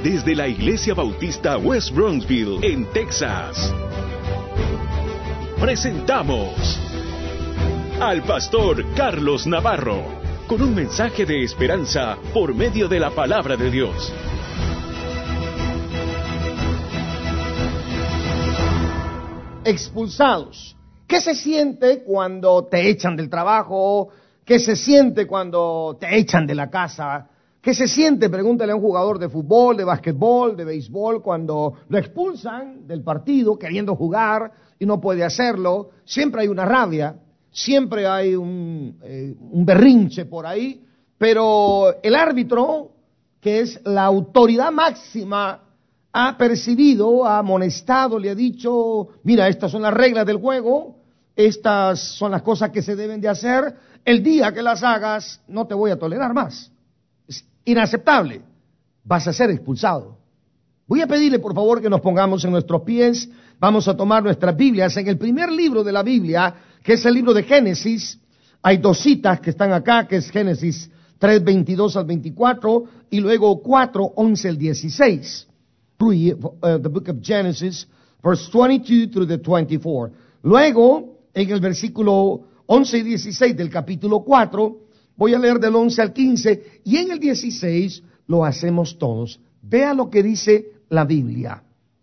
desde la Iglesia Bautista West Bronxville, en Texas. Presentamos al pastor Carlos Navarro, con un mensaje de esperanza por medio de la palabra de Dios. Expulsados. ¿Qué se siente cuando te echan del trabajo? ¿Qué se siente cuando te echan de la casa? ¿Qué se siente? Pregúntale a un jugador de fútbol, de básquetbol, de béisbol, cuando lo expulsan del partido queriendo jugar y no puede hacerlo. Siempre hay una rabia, siempre hay un berrinche por ahí, pero el árbitro, que es la autoridad máxima, ha percibido, ha amonestado, le ha dicho, mira, estas son las reglas del juego, estas son las cosas que se deben de hacer, el día que las hagas no te voy a tolerar más. Es inaceptable, vas a ser expulsado. Voy a pedirle por favor que nos pongamos en nuestros pies, vamos a tomar nuestras Biblias. En el primer libro de la Biblia, que es el libro de Génesis, hay dos citas que están acá, que es Génesis 3:22 al 24 y luego 4:11 al 16. The book of Genesis, verse 22 through the 24. Luego, en el versículo 11 y 16 del capítulo 4, voy a leer del 11 al 15, y en el 16 lo hacemos todos. Vea lo que dice la Biblia.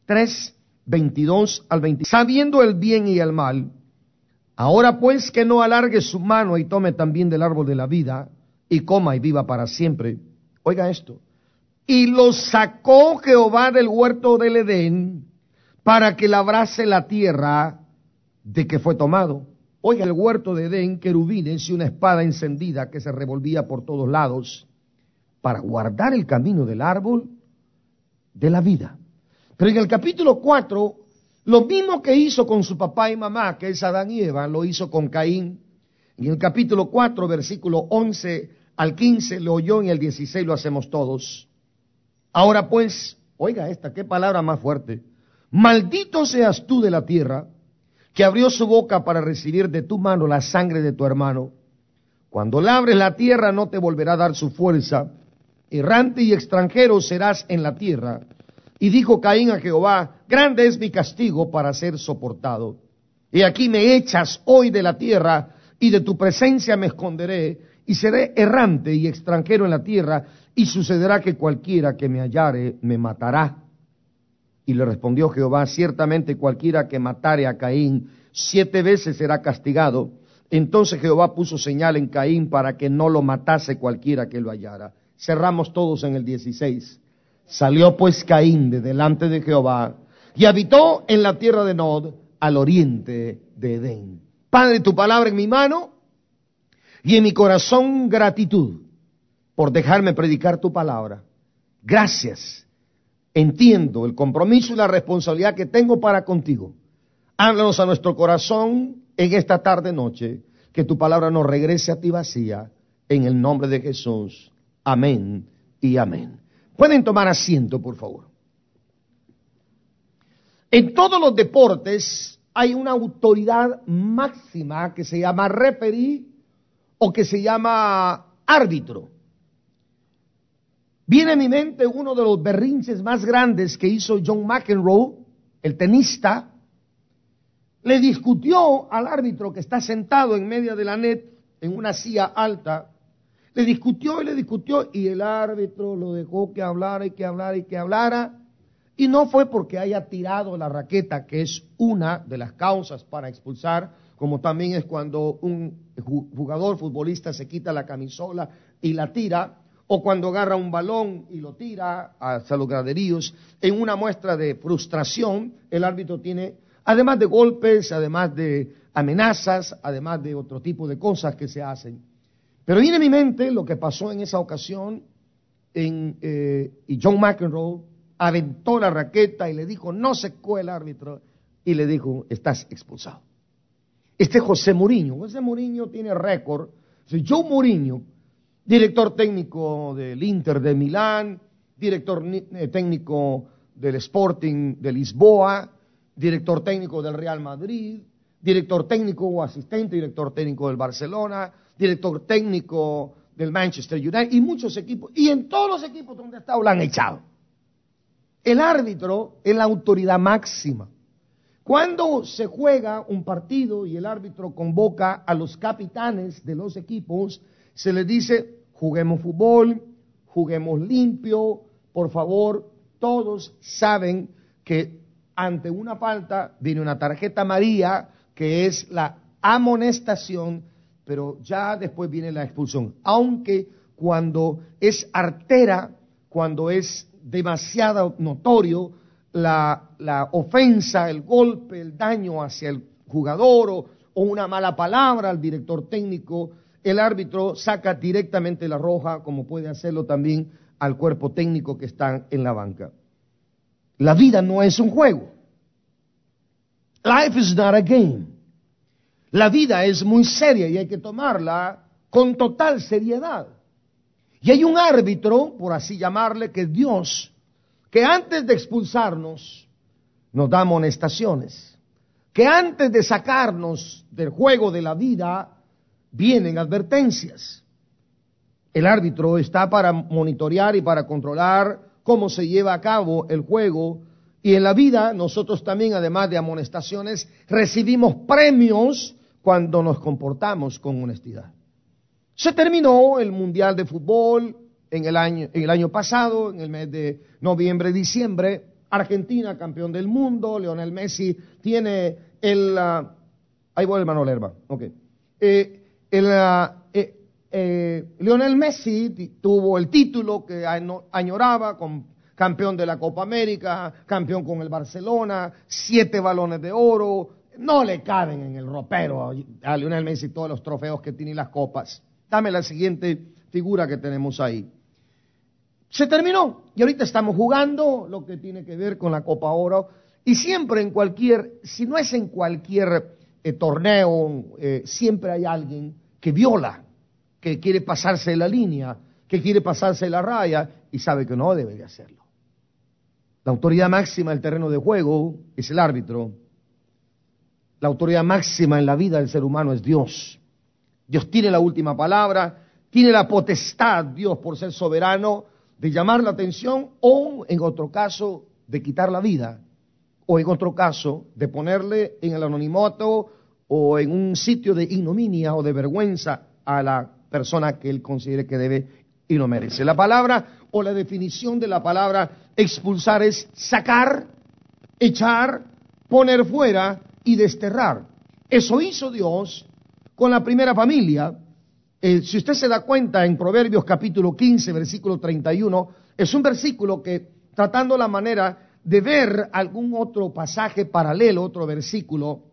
3:22 al 20. Sabiendo el bien y el mal, ahora pues que no alargue su mano y tome también del árbol de la vida, y coma y viva para siempre. Oiga esto. Y lo sacó Jehová del huerto del Edén para que labrase la tierra de que fue tomado. Oiga, el huerto de Edén, querubines y una espada encendida que se revolvía por todos lados para guardar el camino del árbol de la vida. Pero en el capítulo 4, lo mismo que hizo con su papá y mamá, que es Adán y Eva, lo hizo con Caín. En el capítulo 4, versículo 11 al 15, lo oyó, en el 16 lo hacemos todos. Ahora pues, oiga esta, qué palabra más fuerte. Maldito seas tú de la tierra, que abrió su boca para recibir de tu mano la sangre de tu hermano. Cuando labres la tierra no te volverá a dar su fuerza. Errante y extranjero serás en la tierra. Y dijo Caín a Jehová, grande es mi castigo para ser soportado. Y aquí me echas hoy de la tierra, y de tu presencia me esconderé, y seré errante y extranjero en la tierra, y sucederá que cualquiera que me hallare me matará. Y le respondió Jehová, ciertamente cualquiera que matare a Caín 7 veces será castigado. Entonces Jehová puso señal en Caín para que no lo matase cualquiera que lo hallara. Cerramos todos en el 16. Salió pues Caín de delante de Jehová y habitó en la tierra de Nod, al oriente de Edén. Padre, tu palabra en mi mano y en mi corazón gratitud por dejarme predicar tu palabra. Gracias. Entiendo el compromiso y la responsabilidad que tengo para contigo. Háblanos a nuestro corazón en esta tarde noche, que tu palabra no regrese a ti vacía, en el nombre de Jesús. Amén y amén. Pueden tomar asiento, por favor. En todos los deportes hay una autoridad máxima que se llama referee o que se llama árbitro. Viene a mi mente uno de los berrinches más grandes que hizo John McEnroe, el tenista. Le discutió al árbitro que está sentado en medio de la net, en una silla alta. Le discutió y el árbitro lo dejó que hablara y que hablara y que hablara. Y no fue porque haya tirado la raqueta, que es una de las causas para expulsar, como también es cuando un jugador futbolista se quita la camisola y la tira, o cuando agarra un balón y lo tira hacia los graderíos. En una muestra de frustración, el árbitro tiene, además de golpes, además de amenazas, además de otro tipo de cosas que se hacen. Pero viene a mi mente lo que pasó en esa ocasión, y John McEnroe aventó la raqueta y le dijo, no secó el árbitro, y le dijo, estás expulsado. Este es José Mourinho. José Mourinho tiene récord. Joe Mourinho, director técnico del Inter de Milán, director técnico del Sporting de Lisboa, director técnico del Real Madrid, director técnico o asistente director técnico del Barcelona, director técnico del Manchester United y muchos equipos. Y en todos los equipos donde ha estado lo han echado. El árbitro es la autoridad máxima. Cuando se juega un partido y el árbitro convoca a los capitanes de los equipos, se les dice, juguemos fútbol, juguemos limpio, por favor, todos saben que ante una falta viene una tarjeta amarilla, que es la amonestación, pero ya después viene la expulsión. Aunque cuando es artera, cuando es demasiado notorio, la ofensa, el golpe, el daño hacia el jugador o una mala palabra al director técnico, el árbitro saca directamente la roja, como puede hacerlo también al cuerpo técnico que está en la banca. La vida no es un juego. Life is not a game. La vida es muy seria y hay que tomarla con total seriedad. Y hay un árbitro, por así llamarle, que es Dios, que antes de expulsarnos nos da amonestaciones, que antes de sacarnos del juego de la vida vienen advertencias. El árbitro está para monitorear y para controlar cómo se lleva a cabo el juego, y en la vida nosotros también, además de amonestaciones, recibimos premios cuando nos comportamos con honestidad. Se terminó el Mundial de Fútbol en el año pasado, en el mes de noviembre, diciembre. Argentina, campeón del mundo. Lionel Messi tiene ahí voy, hermano Lerma. Okay. Lionel Messi tuvo el título que añoraba, campeón de la Copa América, campeón con el Barcelona, 7 balones de oro. No le caben en el ropero a Lionel Messi todos los trofeos que tiene y las copas. Dame la siguiente figura que tenemos ahí. Se terminó y ahorita estamos jugando lo que tiene que ver con la Copa Oro, y siempre si no es en cualquier torneo, siempre hay alguien que viola, que quiere pasarse la línea, que quiere pasarse la raya y sabe que no debe de hacerlo. La autoridad máxima del terreno de juego es el árbitro. La autoridad máxima en la vida del ser humano es Dios. Dios tiene la última palabra, tiene la potestad, Dios, por ser soberano, de llamar la atención o, en otro caso, de quitar la vida, o en otro caso, de ponerle en el anonimato o en un sitio de ignominia o de vergüenza a la persona que él considere que debe y lo merece. La palabra o la definición de la palabra expulsar es sacar, echar, poner fuera y desterrar. Eso hizo Dios con la primera familia. Si usted se da cuenta, en Proverbios capítulo 15, versículo 31, es un versículo que, tratando la manera de ver algún otro pasaje paralelo, otro versículo,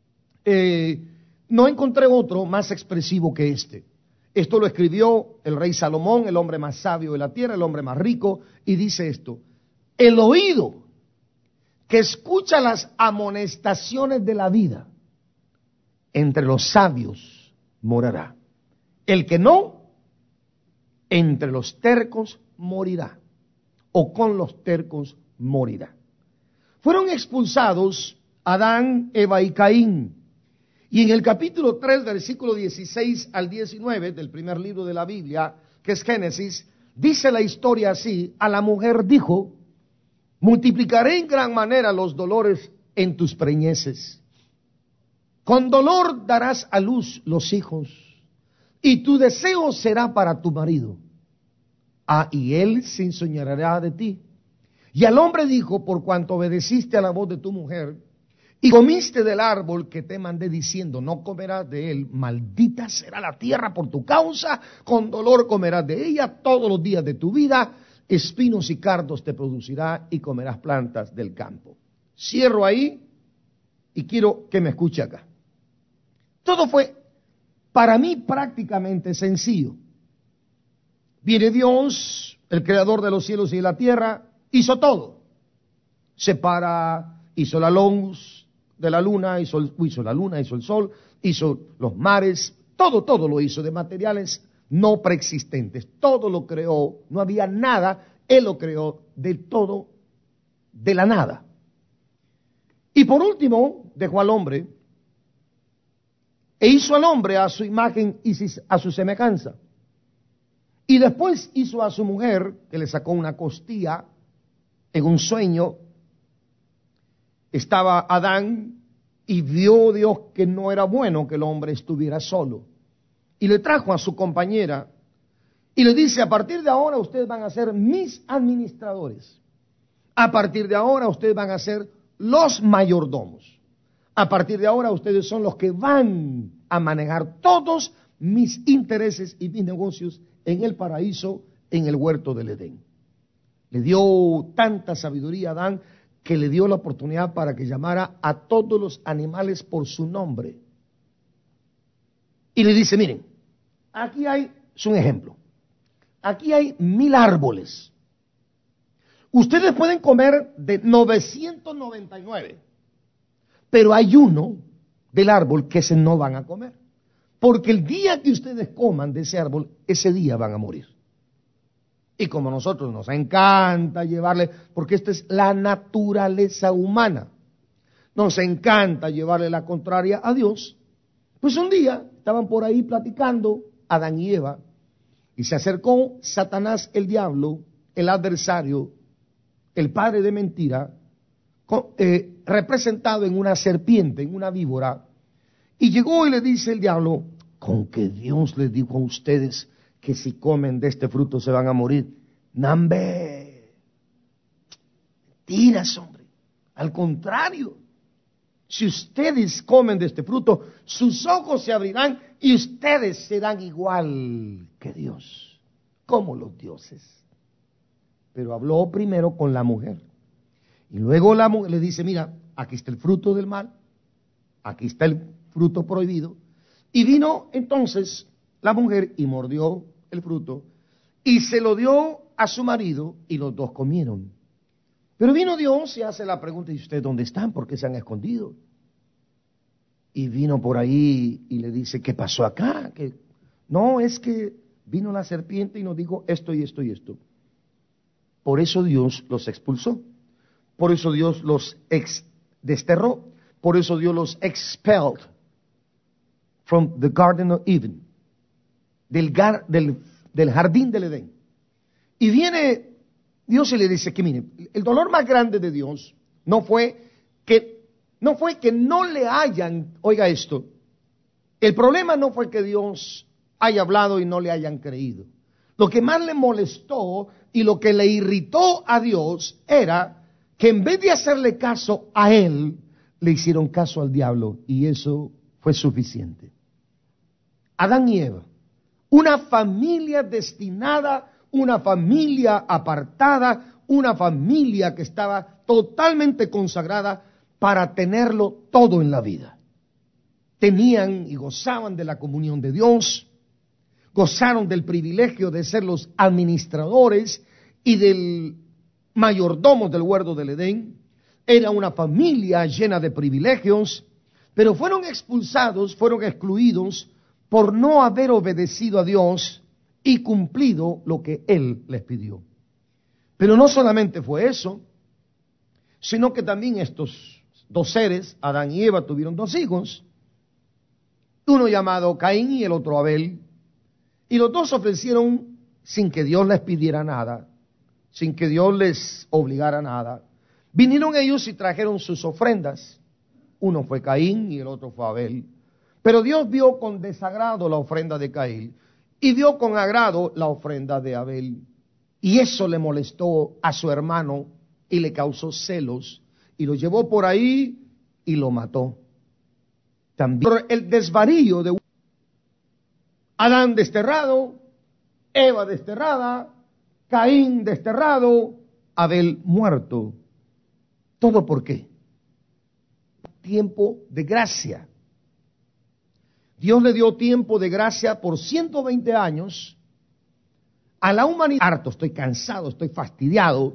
no encontré otro más expresivo que este. Esto lo escribió el rey Salomón, el hombre más sabio de la tierra, el hombre más rico, y dice esto: el oído que escucha las amonestaciones de la vida, entre los sabios morará. El que no, entre los tercos morirá, o con los tercos morirá. Fueron expulsados Adán, Eva y Caín. Y en el capítulo 3, versículo 16 al 19 del primer libro de la Biblia, que es Génesis, dice la historia así: a la mujer dijo, multiplicaré en gran manera los dolores en tus preñeces. Con dolor darás a luz los hijos, y tu deseo será para tu marido. Y él se enseñoreará de ti. Y al hombre dijo, por cuanto obedeciste a la voz de tu mujer, y comiste del árbol que te mandé diciendo, no comerás de él, maldita será la tierra por tu causa, con dolor comerás de ella todos los días de tu vida, espinos y cardos te producirá y comerás plantas del campo. Cierro ahí y quiero que me escuche acá. Todo fue para mí prácticamente sencillo. Viene Dios, el creador de los cielos y de la tierra, hizo todo. Hizo la luz de la luna, hizo la luna, hizo el sol, hizo los mares, todo lo hizo de materiales no preexistentes. Todo lo creó, no había nada, Él lo creó de todo, de la nada. Y por último, dejó al hombre, e hizo al hombre a su imagen y a su semejanza. Y después hizo a su mujer, que le sacó una costilla, En un sueño estaba Adán y vio Dios que no era bueno que el hombre estuviera solo. Y le trajo a su compañera y le dice, a partir de ahora ustedes van a ser mis administradores. A partir de ahora ustedes van a ser los mayordomos. A partir de ahora ustedes son los que van a manejar todos mis intereses y mis negocios en el paraíso, en el huerto del Edén. Le dio tanta sabiduría a Adán que le dio la oportunidad para que llamara a todos los animales por su nombre. Y le dice, miren, aquí hay, es un ejemplo, aquí hay 1000 árboles. Ustedes pueden comer de 999, pero hay uno del árbol que ese no van a comer. Porque el día que ustedes coman de ese árbol, ese día van a morir. Y como a nosotros nos encanta llevarle, porque esta es la naturaleza humana, nos encanta llevarle la contraria a Dios, pues un día estaban por ahí platicando Adán y Eva, y se acercó Satanás, el diablo, el adversario, el padre de mentira, representado en una serpiente, en una víbora, y llegó y le dice el diablo, con que Dios les dijo a ustedes que si comen de este fruto se van a morir. ¡Nambe! Mentiras, hombre. Al contrario, si ustedes comen de este fruto, sus ojos se abrirán y ustedes serán igual que Dios, como los dioses. Pero habló primero con la mujer. Y luego la mujer le dice, mira, aquí está el fruto del mal, aquí está el fruto prohibido. Y vino entonces la mujer y mordió el fruto y se lo dio a su marido y los dos comieron. Pero vino Dios y hace la pregunta, ¿y ustedes dónde están? ¿Por qué se han escondido? Y vino por ahí y le dice, ¿qué pasó acá? Que no, es que vino la serpiente y nos dijo esto y esto y esto. Por eso Dios los expulsó. Por eso Dios los desterró. Por eso Dios los expelled from the Garden of Eden, del jardín del Edén. Y viene Dios y le dice que mire, el dolor más grande de Dios no fue que no le hayan, oiga esto, el problema no fue que Dios haya hablado y no le hayan creído. Lo que más le molestó y lo que le irritó a Dios era que en vez de hacerle caso a él, le hicieron caso al diablo, y eso fue suficiente. Adán y Eva, una familia destinada, una familia apartada, una familia que estaba totalmente consagrada para tenerlo todo en la vida. Tenían y gozaban de la comunión de Dios, gozaron del privilegio de ser los administradores y del mayordomo del huerto del Edén. Era una familia llena de privilegios, pero fueron expulsados, fueron excluidos por no haber obedecido a Dios y cumplido lo que Él les pidió. Pero no solamente fue eso, sino que también estos dos seres, Adán y Eva, tuvieron dos hijos, uno llamado Caín y el otro Abel, y los dos ofrecieron sin que Dios les pidiera nada, sin que Dios les obligara nada. Vinieron ellos y trajeron sus ofrendas. Uno fue Caín y el otro fue Abel. Pero Dios vio con desagrado la ofrenda de Caín y vio con agrado la ofrenda de Abel. Y eso le molestó a su hermano y le causó celos y lo llevó por ahí y lo mató. También el desvarío de Adán desterrado, Eva desterrada, Caín desterrado, Abel muerto. ¿Todo por qué? Tiempo de gracia. Dios le dio tiempo de gracia por 120 años a la humanidad. Harto, estoy cansado, estoy fastidiado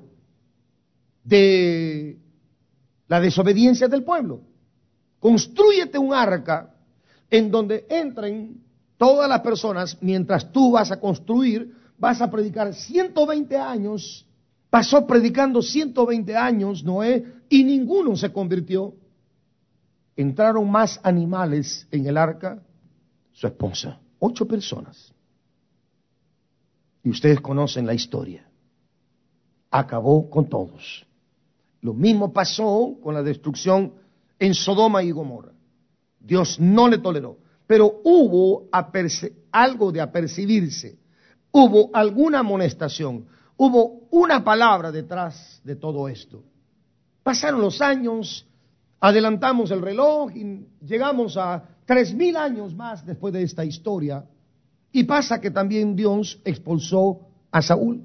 de la desobediencia del pueblo. Constrúyete un arca en donde entren todas las personas. Mientras tú vas a construir, vas a predicar 120 años. Pasó predicando 120 años Noé y ninguno se convirtió. Entraron más animales en el arca, su esposa, 8 personas. Y ustedes conocen la historia. acabó con todos. Lo mismo pasó con la destrucción en Sodoma y Gomorra. Dios no le toleró, pero hubo algo de apercibirse, hubo alguna amonestación, hubo una palabra detrás de todo esto. Pasaron los años, adelantamos el reloj y llegamos a 3000 años más después de esta historia, y pasa que también Dios expulsó a Saúl.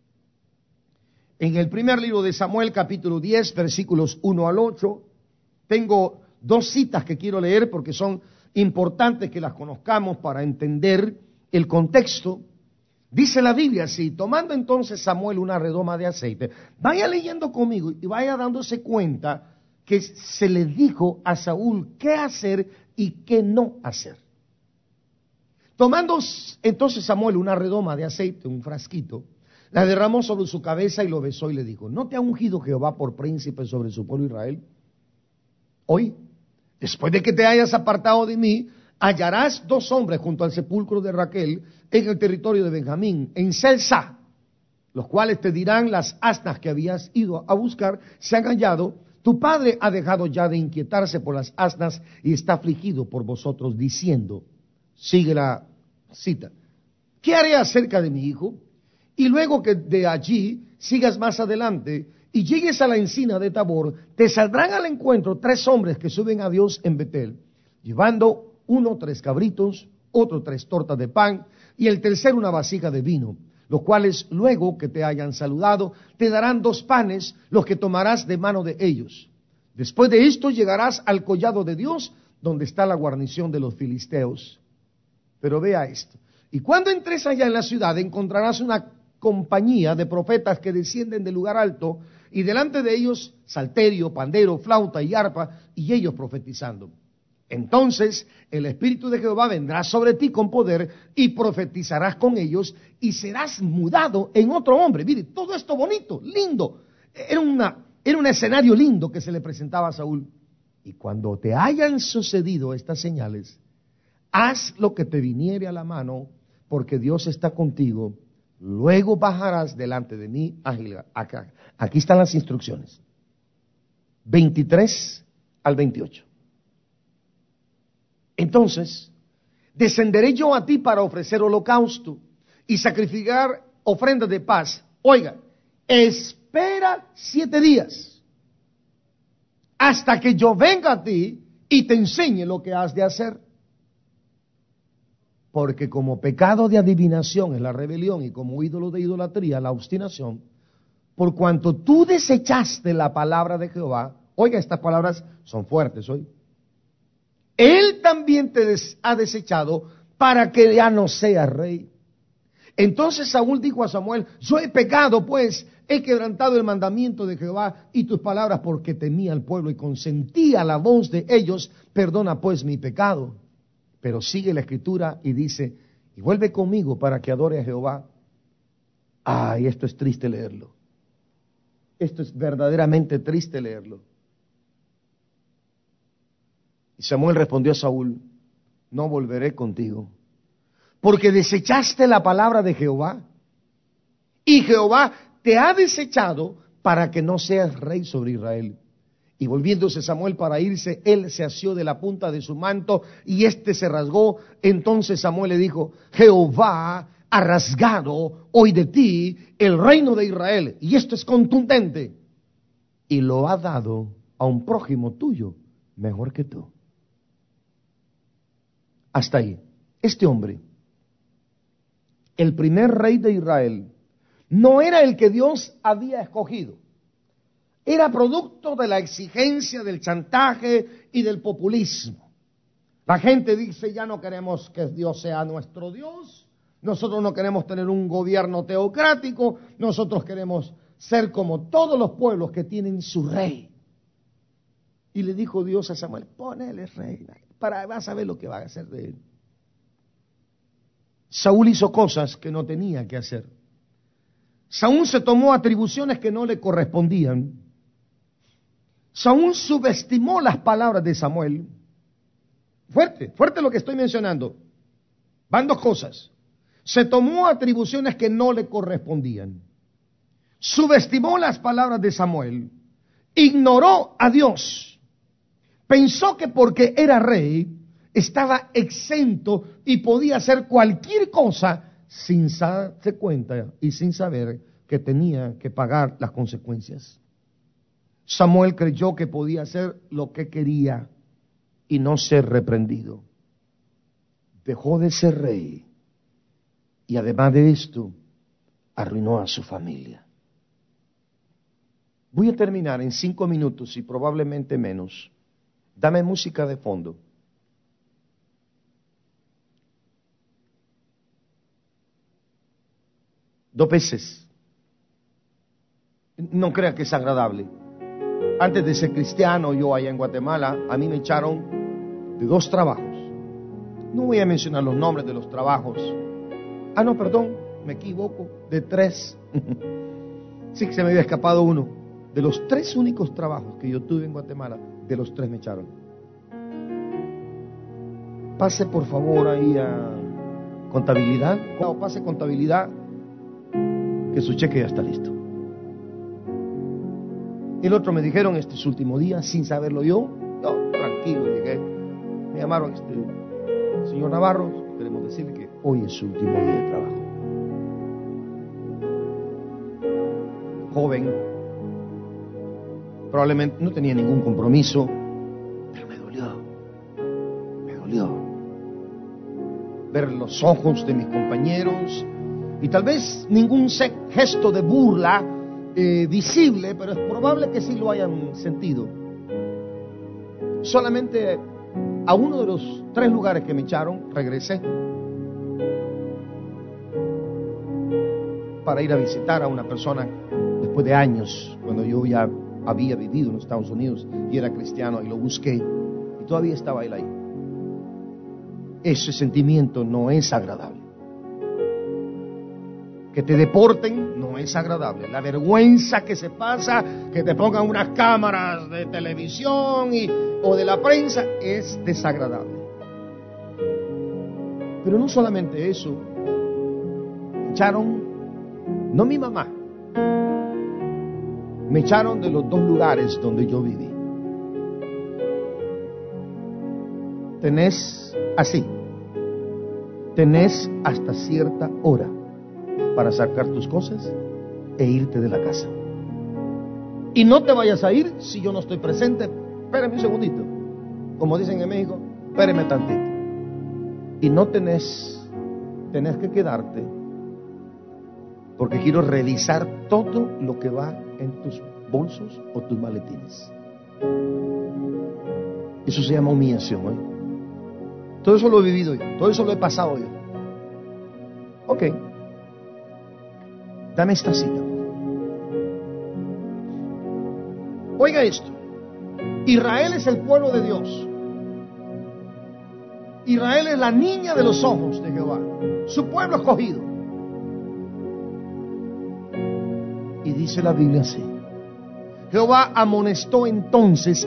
En el primer libro de Samuel, capítulo 10, versículos 1 al 8, tengo 2 citas que quiero leer porque son importantes que las conozcamos para entender el contexto. Dice la Biblia así: tomando entonces Samuel una redoma de aceite. Vaya leyendo conmigo y vaya dándose cuenta que se le dijo a Saúl qué hacer y qué no hacer. Tomando entonces Samuel una redoma de aceite, un frasquito, la derramó sobre su cabeza y lo besó y le dijo: ¿no te ha ungido Jehová por príncipe sobre su pueblo Israel? Hoy, después de que te hayas apartado de mí, hallarás 2 hombres junto al sepulcro de Raquel en el territorio de Benjamín, en Selsa, los cuales te dirán: las asnas que habías ido a buscar se han hallado. Tu padre ha dejado ya de inquietarse por las asnas y está afligido por vosotros, diciendo, sigue la cita, ¿qué haré acerca de mi hijo? Y luego que de allí sigas más adelante y llegues a la encina de Tabor, te saldrán al encuentro 3 hombres que suben a Dios en Betel, llevando uno 3 cabritos, otro 3 tortas de pan, y el tercero una vasija de vino, los cuales luego que te hayan saludado, te darán 2 panes, los que tomarás de mano de ellos. Después de esto llegarás al collado de Dios, donde está la guarnición de los filisteos. Pero vea esto: y cuando entres allá en la ciudad, encontrarás una compañía de profetas que descienden del lugar alto, y delante de ellos salterio, pandero, flauta y arpa, y ellos profetizando. Entonces el Espíritu de Jehová vendrá sobre ti con poder, y profetizarás con ellos, y serás mudado en otro hombre. Mire, todo esto bonito, lindo. Era un escenario lindo que se le presentaba a Saúl. Y cuando te hayan sucedido estas señales, haz lo que te viniere a la mano, porque Dios está contigo. Luego bajarás delante de mí a Gilgal. Aquí están las instrucciones. 23 al 28. Entonces, descenderé yo a ti para ofrecer holocausto y sacrificar ofrendas de paz. Oiga, espera 7 días hasta que yo venga a ti y te enseñe lo que has de hacer. Porque como pecado de adivinación es la rebelión, y como ídolo de idolatría la obstinación, por cuanto tú desechaste la palabra de Jehová, oiga, estas palabras son fuertes hoy, Él también te ha desechado para que ya no seas rey. Entonces Saúl dijo a Samuel: yo he pecado, pues he quebrantado el mandamiento de Jehová y tus palabras, porque temía al pueblo y consentía la voz de ellos. Perdona pues mi pecado. Pero sigue la escritura y dice: y vuelve conmigo para que adore a Jehová. Ay, esto es triste leerlo. Esto es verdaderamente triste leerlo. Y Samuel respondió a Saúl: no volveré contigo, porque desechaste la palabra de Jehová, y Jehová te ha desechado para que no seas rey sobre Israel. Y volviéndose Samuel para irse, él se asió de la punta de su manto y éste se rasgó. Entonces Samuel le dijo: Jehová ha rasgado hoy de ti el reino de Israel, y esto es contundente, y lo ha dado a un prójimo tuyo mejor que tú. Hasta ahí. Este hombre, el primer rey de Israel, no era el que Dios había escogido. Era producto de la exigencia, del chantaje y del populismo. La gente dice: ya no queremos que Dios sea nuestro Dios, nosotros no queremos tener un gobierno teocrático, nosotros queremos ser como todos los pueblos que tienen su rey. Y le dijo Dios a Samuel: ponele rey, vas a ver lo que va a hacer de él. Saúl hizo cosas que no tenía que hacer. Saúl se tomó atribuciones que no le correspondían. Saúl subestimó las palabras de Samuel. Fuerte lo que estoy mencionando. Van 2 cosas. Se tomó atribuciones que no le correspondían. subestimó las palabras de Samuel, ignoró a Dios, pensó que porque era rey estaba exento y podía hacer cualquier cosa sin darse cuenta y sin saber que tenía que pagar las consecuencias. Samuel creyó que podía hacer lo que quería y no ser reprendido. Dejó de ser rey y además de esto, arruinó a su familia. Voy a terminar en 5 minutos y probablemente menos. Dame música de fondo. Dos veces. No crea que es agradable. Antes de ser cristiano, yo allá en Guatemala, a mí me echaron de 2 trabajos. No voy a mencionar los nombres de los trabajos. No, perdón, me equivoco, de 3. Sí que se me había escapado uno. De los 3 únicos trabajos que yo tuve en Guatemala, de los 3 me echaron. Pase por favor ahí a contabilidad, o pase contabilidad, que su cheque ya está listo. El otro me dijeron, este es su último día, sin saberlo yo. No, tranquilo, llegué. Me llamaron, señor Navarro, queremos decirle que hoy es su último día de trabajo. Joven, probablemente no tenía ningún compromiso, pero me dolió ver los ojos de mis compañeros y tal vez ningún gesto de burla visible, pero es probable que sí lo hayan sentido. Solamente a uno de los 3 lugares que me echaron regresé para ir a visitar a una persona después de años, cuando yo ya había vivido en los Estados Unidos y era cristiano, y lo busqué y todavía estaba él ahí. Ese sentimiento no es agradable. Que te deporten no es agradable. La vergüenza que se pasa, que te pongan unas cámaras de televisión o de la prensa, es desagradable. Pero no solamente eso, me echaron, no mi mamá, me echaron de los 2 lugares donde yo viví. Tenés hasta cierta hora para sacar tus cosas e irte de la casa. Y no te vayas a ir si yo no estoy presente. Espérame un segundito. Como dicen en México, espérame tantito. Y no tenés que quedarte, porque quiero revisar todo lo que va en tus bolsos o tus maletines. Eso se llama humillación, ¿eh? Todo eso lo he vivido yo, todo eso lo he pasado yo. Ok, dame esta cita. Oiga esto. Israel es el pueblo de Dios. Israel es la niña de los ojos de Jehová, su pueblo escogido. Y dice la Biblia así: Jehová amonestó entonces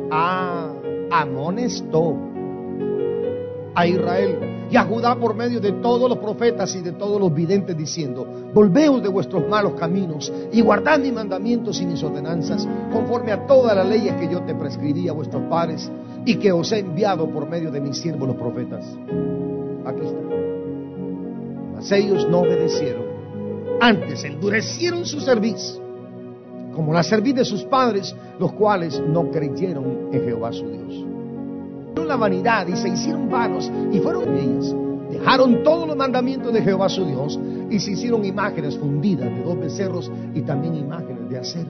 amonestó a Israel y a Judá por medio de todos los profetas y de todos los videntes, diciendo: volveos de vuestros malos caminos y guardad mis mandamientos y mis ordenanzas, conforme a todas las leyes que yo te prescribí a vuestros padres y que os he enviado por medio de mis siervos los profetas. Aquí está. Mas ellos no obedecieron, antes endurecieron su cerviz, como la cerviz de sus padres, los cuales no creyeron en Jehová su Dios. La vanidad y se hicieron vanos y fueron en ellas. Dejaron todos los mandamientos de Jehová su Dios y se hicieron imágenes fundidas de 2 becerros y también imágenes de acera.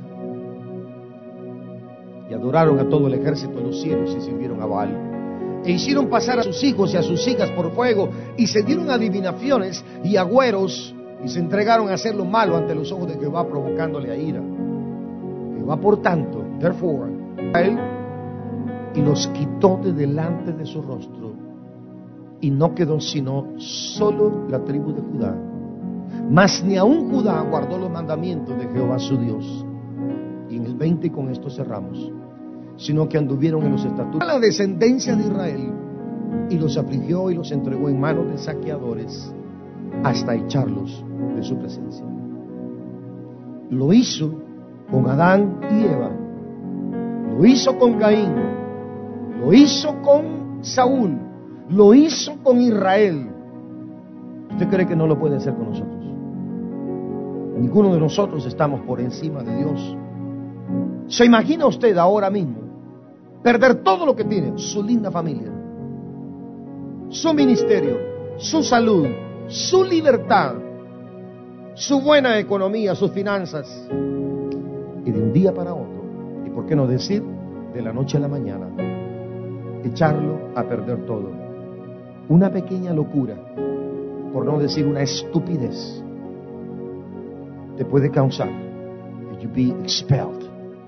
Y adoraron a todo el ejército de los cielos y sirvieron a Baal. E hicieron pasar a sus hijos y a sus hijas por fuego y se dieron adivinaciones y agüeros y se entregaron a hacer lo malo ante los ojos de Jehová, provocándole a ira. Jehová, por tanto, therefore, a él, y los quitó de delante de su rostro, y no quedó sino solo la tribu de Judá. Mas ni aun Judá guardó los mandamientos de Jehová su Dios. Y en el 20, y con esto cerramos, sino que anduvieron en los estatutos de la descendencia de Israel, y los afligió y los entregó en manos de saqueadores hasta echarlos de su presencia. Lo hizo con Adán y Eva. Lo hizo con Caín. Lo hizo con Saúl. Lo hizo con Israel. ¿Usted cree que no lo puede hacer con nosotros? Ninguno de nosotros estamos por encima de Dios. ¿Se imagina usted ahora mismo perder todo lo que tiene? Su linda familia, su ministerio, su salud, su libertad, su buena economía, sus finanzas, y de un día para otro, y por qué no decir de la noche a la mañana, echarlo a perder todo? Una pequeña locura, por no decir una estupidez, te puede causar que you be expelled,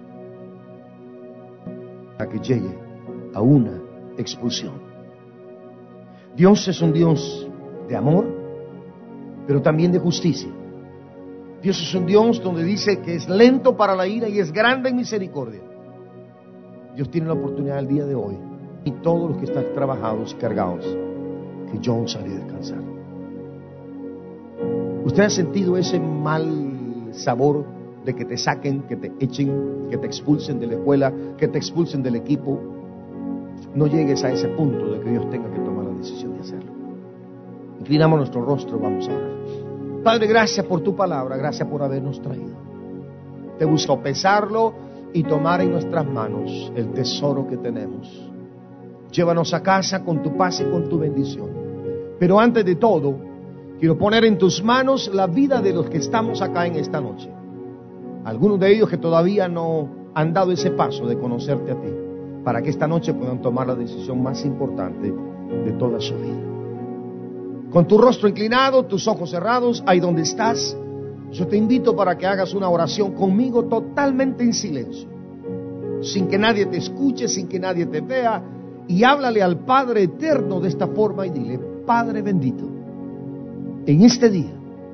a que llegue a una expulsión. Dios es un Dios de amor, pero también de justicia. Dios es un Dios donde dice que es lento para la ira y es grande en misericordia. Dios tiene la oportunidad el día de hoy, y todos los que están trabajados y cargados, que yo os haré descansar. ¿Usted ha sentido ese mal sabor de que te saquen, que te echen, que te expulsen de la escuela, que te expulsen del equipo? No llegues a ese punto de que Dios tenga que tomar la decisión de hacerlo. Inclinamos nuestro rostro, vamos a orar. Padre, gracias por tu palabra, gracias por habernos traído. Te busco pesarlo y tomar en nuestras manos el tesoro que tenemos. Llévanos a casa con tu paz y con tu bendición. Pero antes de todo, quiero poner en tus manos la vida de los que estamos acá en esta noche. Algunos de ellos que todavía no han dado ese paso de conocerte a ti, para que esta noche puedan tomar la decisión más importante de toda su vida. Con tu rostro inclinado, tus ojos cerrados, ahí donde estás, yo te invito para que hagas una oración conmigo totalmente en silencio, sin que nadie te escuche, sin que nadie te vea, y háblale al Padre eterno de esta forma y dile: Padre bendito, en este día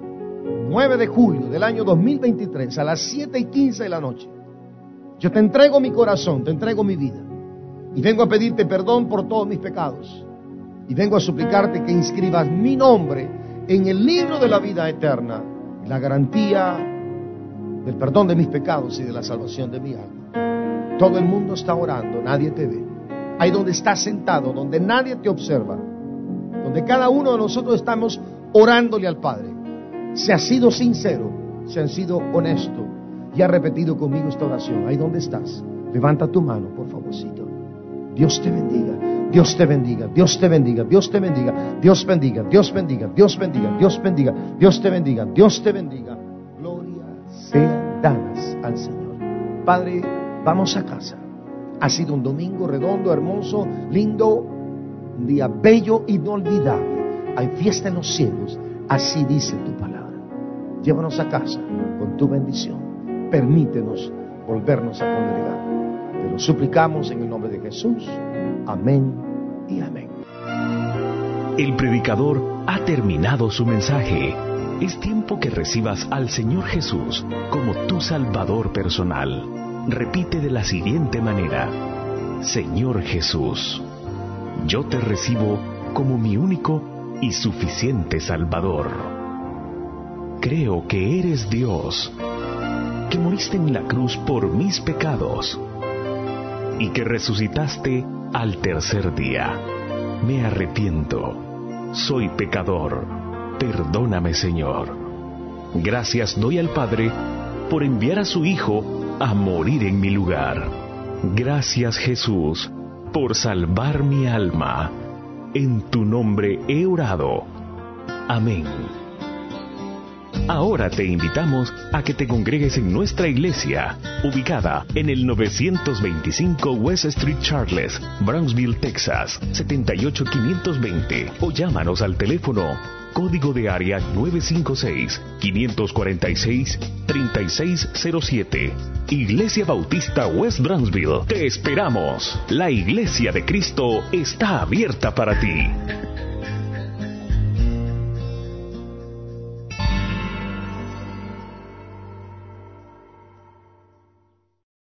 9 de julio del año 2023 a las 7:15 de la noche, yo te entrego mi corazón, te entrego mi vida, y vengo a pedirte perdón por todos mis pecados, y vengo a suplicarte que inscribas mi nombre en el libro de la vida eterna, la garantía del perdón de mis pecados y de la salvación de mi alma. Todo el mundo está orando, nadie te ve. Ahí donde estás sentado, donde nadie te observa, donde cada uno de nosotros estamos orándole al Padre. Se ha sido sincero, se han sido honesto y ha repetido conmigo esta oración. Ahí donde estás, levanta tu mano, por favorcito. Dios te bendiga, Dios te bendiga, Dios te bendiga, Dios te bendiga, Dios bendiga, Dios bendiga, Dios bendiga, Dios bendiga, Dios te bendiga, Dios te bendiga. Gloria sean dadas al Señor. Padre, vamos a casa. Ha sido un domingo redondo, hermoso, lindo, un día bello, inolvidable. Hay fiesta en los cielos, así dice tu palabra. Llévanos a casa con tu bendición. Permítenos volvernos a congregar. Te lo suplicamos en el nombre de Jesús. Amén y amén. El predicador ha terminado su mensaje. Es tiempo que recibas al Señor Jesús como tu Salvador personal. Repite de la siguiente manera: Señor Jesús, yo te recibo como mi único y suficiente Salvador. Creo que eres Dios, que moriste en la cruz por mis pecados y que resucitaste al tercer día. Me arrepiento, soy pecador, perdóname, Señor. Gracias doy al Padre por enviar a su Hijo a morir en mi lugar. Gracias, Jesús, por salvar mi alma. En tu nombre he orado. Amén. Ahora te invitamos a que te congregues en nuestra iglesia, ubicada en el 925 West Street Charles, Brownsville, Texas, 78520, o llámanos al teléfono código de área 956-546-3607. Iglesia Bautista West Brownsville. Te esperamos. La Iglesia de Cristo está abierta para ti.